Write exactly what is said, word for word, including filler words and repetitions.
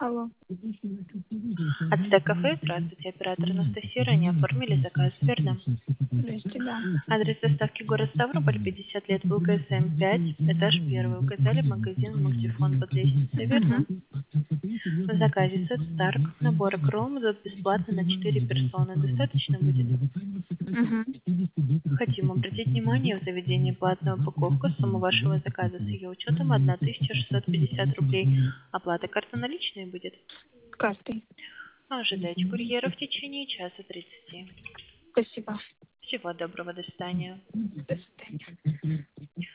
Алло. Ацтек кафе, здравствуйте, оператор Анастасия, ранее оформили заказ, верно? Здрасте, да. Адрес доставки город Ставрополь, пятьдесят лет, УКСМ пять, этаж первый. Указали магазин Мультифон под лестницей, верно? Угу. В заказе сет Старк, набор Chrome идет бесплатно на четыре персоны. Достаточно будет? Угу. Хотим обратить внимание, в заведении платная упаковка, сумма вашего заказа с ее учетом тысяча шестьсот пятьдесят рублей. Оплата карта наличная будет? Картой. Ожидайте курьера в течение часа тридцати. Спасибо. Всего доброго, до свидания. До свидания.